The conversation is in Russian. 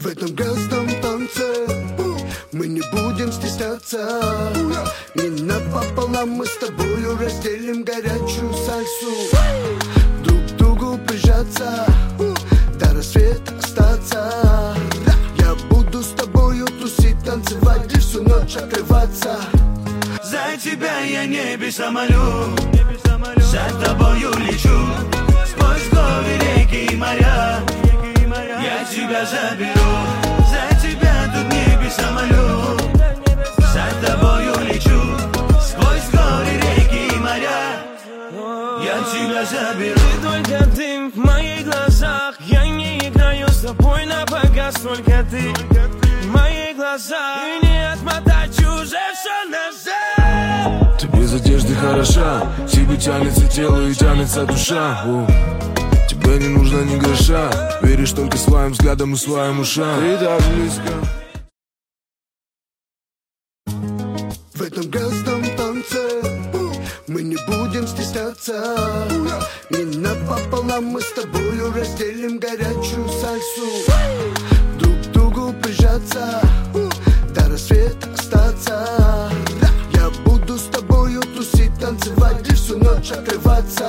В этом грязном танце мы не будем стесняться. И напополам мы с тобою разделим горячую сальсу. Друг к другу прижаться, до рассвета остаться. Я буду с тобою тусить, танцевать и всю ночь отрываться. За тебя я небеса молю, за тобою лечу. Сквозь горы, реки и моря я тебя заберу. За тебя тут небеса молю, за тобою лечу. Сквозь горы, реки и моря я тебя заберу. Ты только ты в моих глазах. Я не играю с тобой на показ. Только ты в моих глазах. И не отмотать уже все назад. Ты без одежды хороша, тебе тянется тело и тянется душа. Тебе не нужно ни гроша, веришь только своим взглядом и своим ушам. Ты так близко. В этом грязном танце мы не будем стесняться. И напополам мы с тобою разделим горячую сальсу. Друг к другу прижаться,